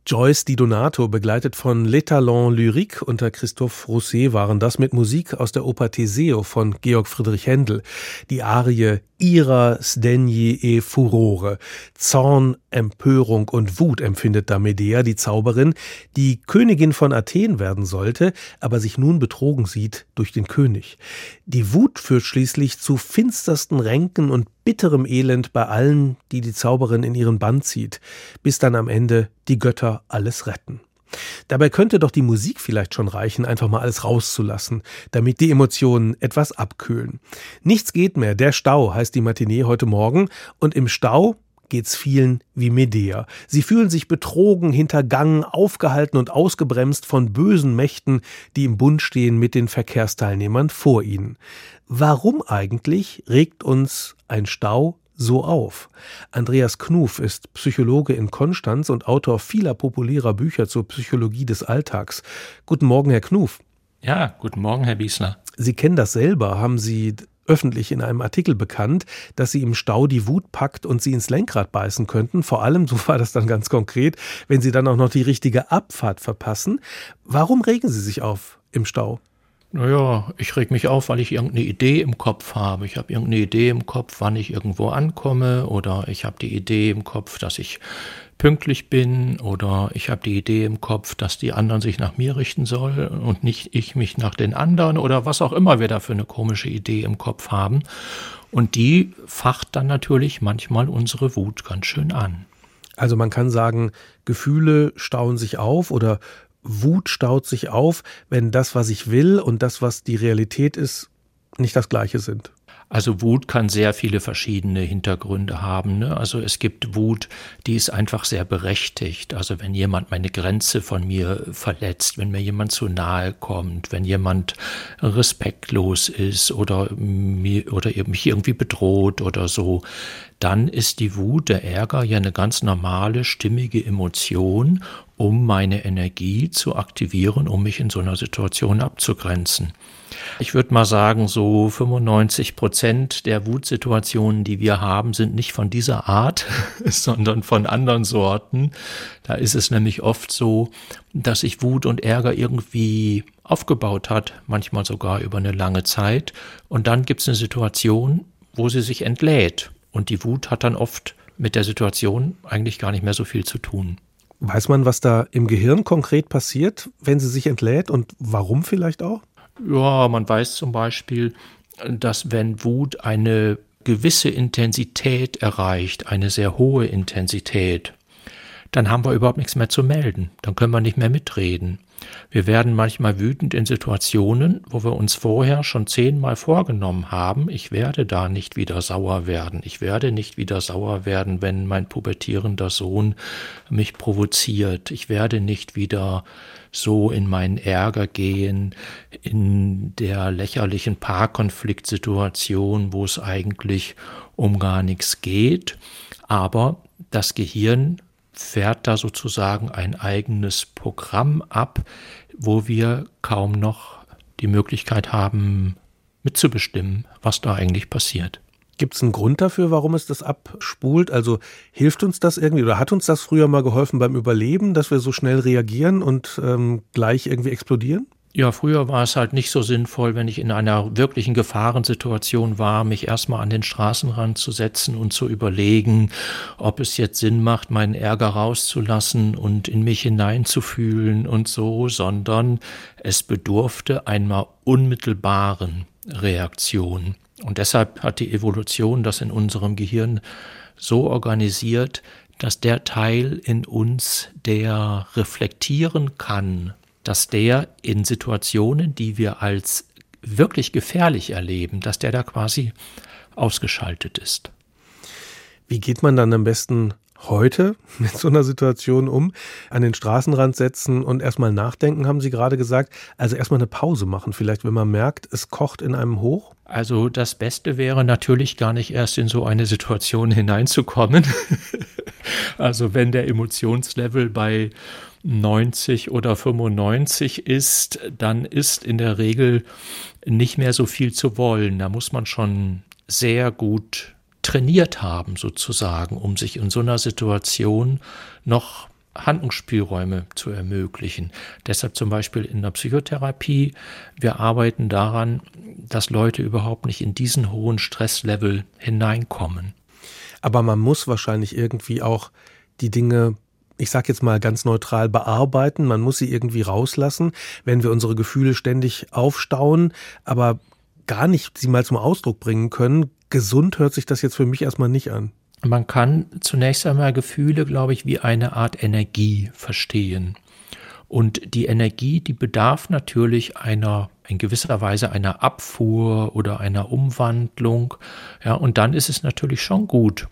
Joyce Di Donato, begleitet von Les Talents Lyriques unter Christophe Rousset, waren das mit Musik aus der Oper Teseo von Georg Friedrich Händel. Die Arie Ira, sdegni e furore. Zorn, Empörung und Wut empfindet da Medea, die Zauberin, die Königin von Athen werden sollte, aber sich nun betrogen sieht durch den König. Die Wut führt schließlich zu finstersten Ränken und bitterem Elend bei allen, die die Zauberin in ihren Bann zieht, bis dann am Ende die Götter alles retten. Dabei könnte doch die Musik vielleicht schon reichen, einfach mal alles rauszulassen, damit die Emotionen etwas abkühlen. Nichts geht mehr, der Stau heißt die Matinee heute Morgen, und im Stau geht's vielen wie Medea. Sie fühlen sich betrogen, hintergangen, aufgehalten und ausgebremst von bösen Mächten, die im Bund stehen mit den Verkehrsteilnehmern vor ihnen. Warum eigentlich regt uns ein Stau so auf? Andreas Knuff ist Psychologe in Konstanz und Autor vieler populärer Bücher zur Psychologie des Alltags. Guten Morgen, Herr Knuff. Ja, guten Morgen, Herr Wiesner. Sie kennen das selber, haben Sie öffentlich in einem Artikel bekannt, dass Sie im Stau die Wut packt und Sie ins Lenkrad beißen könnten. Vor allem, so war das dann ganz konkret, wenn Sie dann auch noch die richtige Abfahrt verpassen. Warum regen Sie sich auf im Stau? Naja, ich reg mich auf, weil ich irgendeine Idee im Kopf habe. Ich habe irgendeine Idee im Kopf, wann ich irgendwo ankomme, oder ich habe die Idee im Kopf, dass ich pünktlich bin, oder ich habe die Idee im Kopf, dass die anderen sich nach mir richten sollen und nicht ich mich nach den anderen, oder was auch immer wir da für eine komische Idee im Kopf haben. Und die facht dann natürlich manchmal unsere Wut ganz schön an. Also man kann sagen, Gefühle stauen sich auf oder Wut staut sich auf, wenn das, was ich will und das, was die Realität ist, nicht das Gleiche sind. Also Wut kann sehr viele verschiedene Hintergründe haben, ne? Also es gibt Wut, die ist einfach sehr berechtigt. Also wenn jemand meine Grenze von mir verletzt, wenn mir jemand zu nahe kommt, wenn jemand respektlos ist oder mich irgendwie bedroht oder so, dann ist die Wut, der Ärger ja eine ganz normale, stimmige Emotion, um meine Energie zu aktivieren, um mich in so einer Situation abzugrenzen. Ich würde mal sagen, so 95% der Wutsituationen, die wir haben, sind nicht von dieser Art, sondern von anderen Sorten. Da ist es nämlich oft so, dass sich Wut und Ärger irgendwie aufgebaut hat, manchmal sogar über eine lange Zeit. Und dann gibt es eine Situation, wo sie sich entlädt. Und die Wut hat dann oft mit der Situation eigentlich gar nicht mehr so viel zu tun. Weiß man, was da im Gehirn konkret passiert, wenn sie sich entlädt, und warum vielleicht auch? Ja, man weiß zum Beispiel, dass wenn Wut eine gewisse Intensität erreicht, eine sehr hohe Intensität, dann haben wir überhaupt nichts mehr zu melden. Dann können wir nicht mehr mitreden. Wir werden manchmal wütend in Situationen, wo wir uns vorher schon 10-mal vorgenommen haben, ich werde da nicht wieder sauer werden. Ich werde nicht wieder sauer werden, wenn mein pubertierender Sohn mich provoziert. Ich werde nicht wieder so in meinen Ärger gehen, in der lächerlichen Paarkonfliktsituation, wo es eigentlich um gar nichts geht. Aber das Gehirn fährt da sozusagen ein eigenes Programm ab, wo wir kaum noch die Möglichkeit haben, mitzubestimmen, was da eigentlich passiert. Gibt es einen Grund dafür, warum es das abspult? Also hilft uns das irgendwie oder hat uns das früher mal geholfen beim Überleben, dass wir so schnell reagieren und gleich irgendwie explodieren? Ja, früher war es halt nicht so sinnvoll, wenn ich in einer wirklichen Gefahrensituation war, mich erstmal an den Straßenrand zu setzen und zu überlegen, ob es jetzt Sinn macht, meinen Ärger rauszulassen und in mich hineinzufühlen und so, sondern es bedurfte einer unmittelbaren Reaktion. Und deshalb hat die Evolution das in unserem Gehirn so organisiert, dass der Teil in uns, der reflektieren kann, dass der in Situationen, die wir als wirklich gefährlich erleben, dass der da quasi ausgeschaltet ist. Wie geht man dann am besten heute mit so einer Situation um? An den Straßenrand setzen und erstmal nachdenken, haben Sie gerade gesagt. Also erstmal eine Pause machen, vielleicht, wenn man merkt, es kocht in einem hoch? Also das Beste wäre natürlich gar nicht erst in so eine Situation hineinzukommen. Also wenn der Emotionslevel bei 90 oder 95 ist, dann ist in der Regel nicht mehr so viel zu wollen. Da muss man schon sehr gut trainiert haben sozusagen, um sich in so einer Situation noch Handlungsspielräume zu ermöglichen. Deshalb zum Beispiel in der Psychotherapie, wir arbeiten daran, dass Leute überhaupt nicht in diesen hohen Stresslevel hineinkommen. Aber man muss wahrscheinlich irgendwie auch die Dinge, ich sage jetzt mal ganz neutral, bearbeiten. Man muss sie irgendwie rauslassen, wenn wir unsere Gefühle ständig aufstauen, aber gar nicht sie mal zum Ausdruck bringen können. Gesund hört sich das jetzt für mich erstmal nicht an. Man kann zunächst einmal Gefühle, glaube ich, wie eine Art Energie verstehen. Und die Energie, die bedarf natürlich in gewisser Weise einer Abfuhr oder einer Umwandlung. Ja, und dann ist es natürlich schon gut,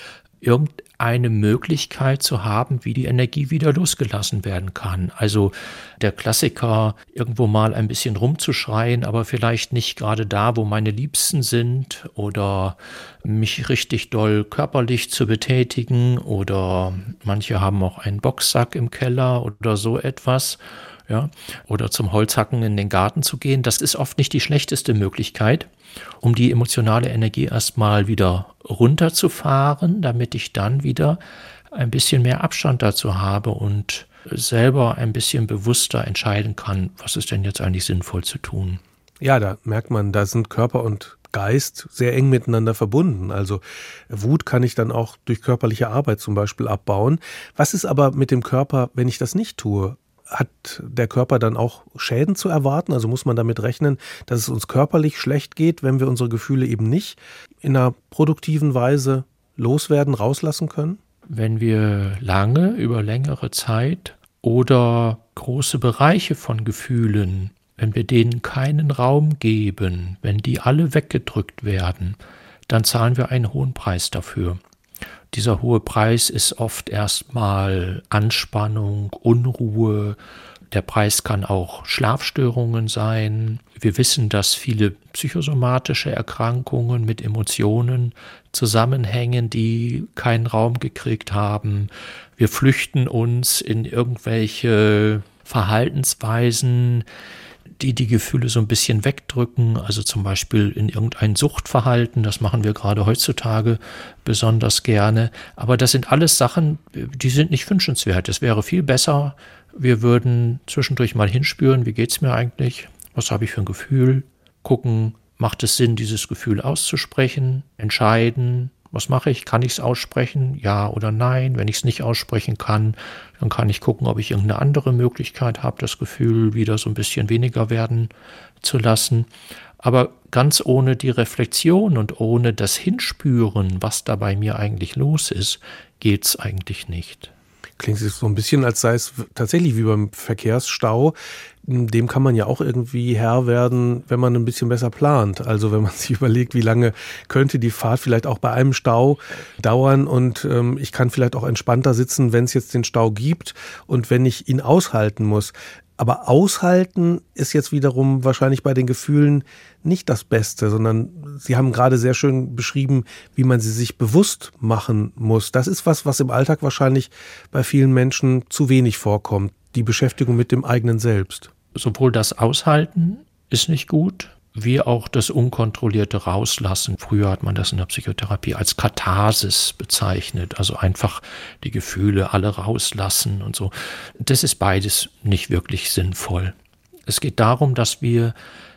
irgendeine Möglichkeit zu haben, wie die Energie wieder losgelassen werden kann. Also der Klassiker, irgendwo mal ein bisschen rumzuschreien, aber vielleicht nicht gerade da, wo meine Liebsten sind, oder mich richtig doll körperlich zu betätigen, oder manche haben auch einen Boxsack im Keller oder so etwas. Ja, oder zum Holzhacken in den Garten zu gehen, das ist oft nicht die schlechteste Möglichkeit, um die emotionale Energie erstmal wieder runterzufahren, damit ich dann wieder ein bisschen mehr Abstand dazu habe und selber ein bisschen bewusster entscheiden kann, was ist denn jetzt eigentlich sinnvoll zu tun. Ja, da merkt man, da sind Körper und Geist sehr eng miteinander verbunden. Also Wut kann ich dann auch durch körperliche Arbeit zum Beispiel abbauen. Was ist aber mit dem Körper, wenn ich das nicht tue? Hat der Körper dann auch Schäden zu erwarten? Also muss man damit rechnen, dass es uns körperlich schlecht geht, wenn wir unsere Gefühle eben nicht in einer produktiven Weise loswerden, rauslassen können? Wenn wir lange, über längere Zeit oder große Bereiche von Gefühlen, wenn wir denen keinen Raum geben, wenn die alle weggedrückt werden, dann zahlen wir einen hohen Preis dafür. Dieser hohe Preis ist oft erstmal Anspannung, Unruhe. Der Preis kann auch Schlafstörungen sein. Wir wissen, dass viele psychosomatische Erkrankungen mit Emotionen zusammenhängen, die keinen Raum gekriegt haben. Wir flüchten uns in irgendwelche Verhaltensweisen, die Gefühle so ein bisschen wegdrücken, also zum Beispiel in irgendein Suchtverhalten, das machen wir gerade heutzutage besonders gerne. Aber das sind alles Sachen, die sind nicht wünschenswert. Es wäre viel besser, wir würden zwischendurch mal hinspüren, wie geht's mir eigentlich, was habe ich für ein Gefühl, gucken, macht es Sinn, dieses Gefühl auszusprechen, entscheiden, was mache ich, kann ich es aussprechen, ja oder nein. Wenn ich es nicht aussprechen kann, dann kann ich gucken, ob ich irgendeine andere Möglichkeit habe, das Gefühl wieder so ein bisschen weniger werden zu lassen. Aber ganz ohne die Reflexion und ohne das Hinspüren, was da bei mir eigentlich los ist, geht es eigentlich nicht. Klingt so ein bisschen, als sei es tatsächlich wie beim Verkehrsstau. Dem kann man ja auch irgendwie Herr werden, wenn man ein bisschen besser plant. Also wenn man sich überlegt, wie lange könnte die Fahrt vielleicht auch bei einem Stau dauern und ich kann vielleicht auch entspannter sitzen, wenn es jetzt den Stau gibt und wenn ich ihn aushalten muss. Aber aushalten ist jetzt wiederum wahrscheinlich bei den Gefühlen nicht das Beste, sondern Sie haben gerade sehr schön beschrieben, wie man sie sich bewusst machen muss. Das ist was im Alltag wahrscheinlich bei vielen Menschen zu wenig vorkommt, die Beschäftigung mit dem eigenen Selbst. Sowohl das Aushalten ist nicht gut, wie auch das unkontrollierte Rauslassen. Früher hat man das in der Psychotherapie als Katharsis bezeichnet, also einfach die Gefühle alle rauslassen und so. Das ist beides nicht wirklich sinnvoll. Es geht darum, dass wir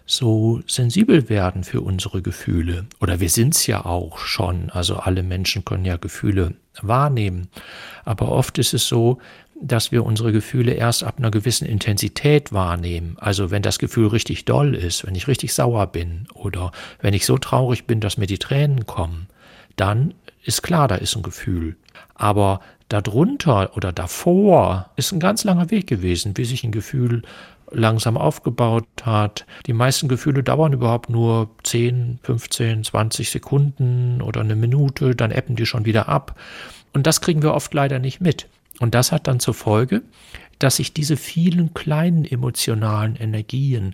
so sensibel werden für unsere Gefühle. Oder wir sind es ja auch schon. Also alle Menschen können ja Gefühle wahrnehmen. Aber oft ist es so, dass wir unsere Gefühle erst ab einer gewissen Intensität wahrnehmen. Also wenn das Gefühl richtig doll ist, wenn ich richtig sauer bin oder wenn ich so traurig bin, dass mir die Tränen kommen, dann ist klar, da ist ein Gefühl. Aber darunter oder davor ist ein ganz langer Weg gewesen, wie sich ein Gefühl langsam aufgebaut hat. Die meisten Gefühle dauern überhaupt nur 10, 15, 20 Sekunden oder eine Minute, dann ebben die schon wieder ab. Und das kriegen wir oft leider nicht mit. Und das hat dann zur Folge, dass sich diese vielen kleinen emotionalen Energien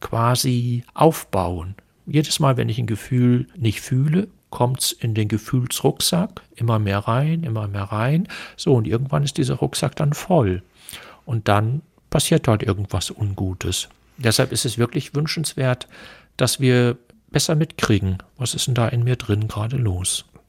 quasi aufbauen. Jedes Mal, wenn ich ein Gefühl nicht fühle, kommt es in den Gefühlsrucksack, immer mehr rein, immer mehr rein. So, und irgendwann ist dieser Rucksack dann voll. Und dann passiert halt irgendwas Ungutes. Deshalb ist es wirklich wünschenswert, dass wir besser mitkriegen, was ist denn da in mir drin gerade los.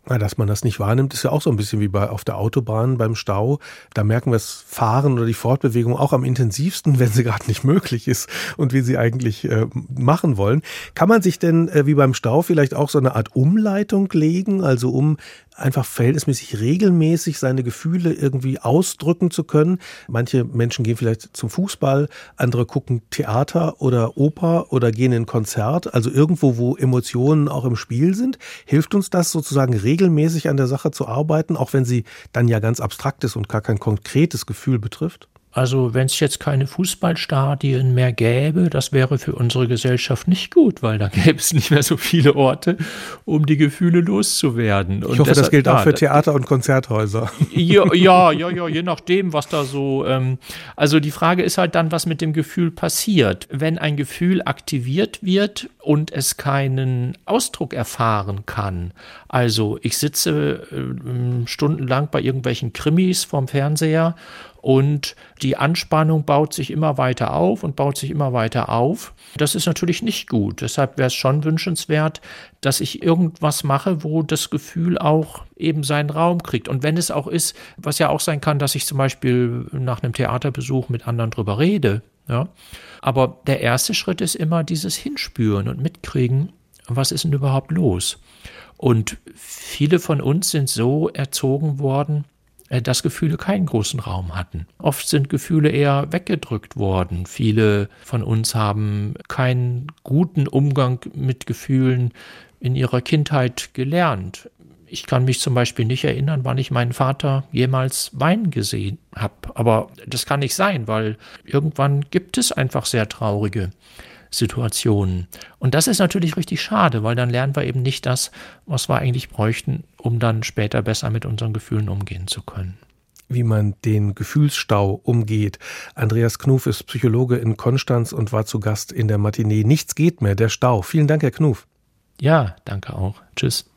Ja, dass man das nicht wahrnimmt, ist ja auch so ein bisschen wie auf der Autobahn beim Stau. Da merken wir das Fahren oder die Fortbewegung auch am intensivsten, wenn sie gerade nicht möglich ist und wie sie eigentlich machen wollen. Kann man sich denn wie beim Stau vielleicht auch so eine Art Umleitung legen, also um einfach verhältnismäßig regelmäßig seine Gefühle irgendwie ausdrücken zu können? Manche Menschen gehen vielleicht zum Fußball, andere gucken Theater oder Oper oder gehen in ein Konzert, also irgendwo, wo Emotionen auch im Spiel sind. Hilft uns das sozusagen regelmäßig an der Sache zu arbeiten, auch wenn sie dann ja ganz abstrakt ist und gar kein konkretes Gefühl betrifft? Also wenn es jetzt keine Fußballstadien mehr gäbe, das wäre für unsere Gesellschaft nicht gut, weil da gäbe es nicht mehr so viele Orte, um die Gefühle loszuwerden. Und ich hoffe, das gilt auch für Theater und Konzerthäuser. Ja, je nachdem, was da so. Also die Frage ist halt dann, was mit dem Gefühl passiert. Wenn ein Gefühl aktiviert wird und es keinen Ausdruck erfahren kann. Also ich sitze stundenlang bei irgendwelchen Krimis vorm Fernseher und die Anspannung baut sich immer weiter auf und baut sich immer weiter auf. Das ist natürlich nicht gut. Deshalb wäre es schon wünschenswert, dass ich irgendwas mache, wo das Gefühl auch eben seinen Raum kriegt. Und wenn es auch ist, was ja auch sein kann, dass ich zum Beispiel nach einem Theaterbesuch mit anderen drüber rede. Ja. Aber der erste Schritt ist immer dieses Hinspüren und Mitkriegen, was ist denn überhaupt los? Und viele von uns sind so erzogen worden, dass Gefühle keinen großen Raum hatten. Oft sind Gefühle eher weggedrückt worden. Viele von uns haben keinen guten Umgang mit Gefühlen in ihrer Kindheit gelernt. Ich kann mich zum Beispiel nicht erinnern, wann ich meinen Vater jemals weinen gesehen habe. Aber das kann nicht sein, weil irgendwann gibt es einfach sehr traurige Situationen. Und das ist natürlich richtig schade, weil dann lernen wir eben nicht das, was wir eigentlich bräuchten, um dann später besser mit unseren Gefühlen umgehen zu können. Wie man den Gefühlsstau umgeht. Andreas Knuff ist Psychologe in Konstanz und war zu Gast in der Matinee Nichts geht mehr, der Stau. Vielen Dank, Herr Knuff. Ja, danke auch. Tschüss.